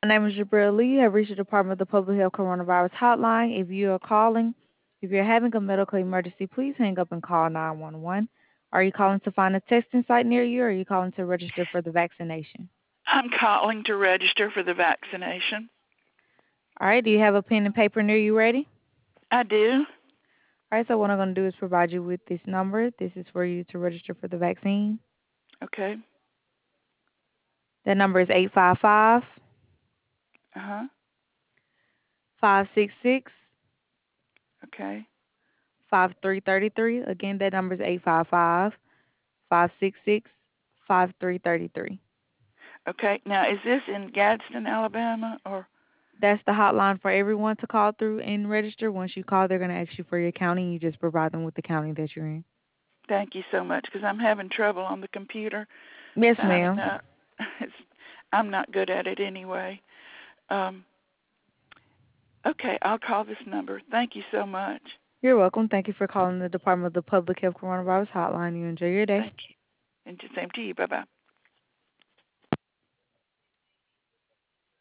name is Jabril Lee. You have reached the Department of the Public Health Coronavirus Hotline. If you're having a medical emergency, please hang up and call 911. Are you calling to find a testing site near you, or are you calling to register for the vaccination? I'm calling to register for the vaccination. All right, do you have a pen and paper near you ready? I do. All right, so what I'm going to do is provide you with this number. This is for you to register for the vaccine. Okay. That number is 855 Uh-huh. 566 Okay. 5333. Again, that number is 855 566 5333. Okay. Now, is this in Gadsden, Alabama, or? That's the hotline for everyone to call through and register. Once you call, they're going to ask you for your county. You just provide them with the county that you're in. Thank you so much, because I'm having trouble on the computer Yes, signing ma'am. up. I'm not good at it anyway. Um, okay, I'll call this number. Thank you so much. You're welcome. Thank you for calling the Department of the Public Health Coronavirus Hotline. You enjoy your day. Thank you. And the same to you. Bye-bye.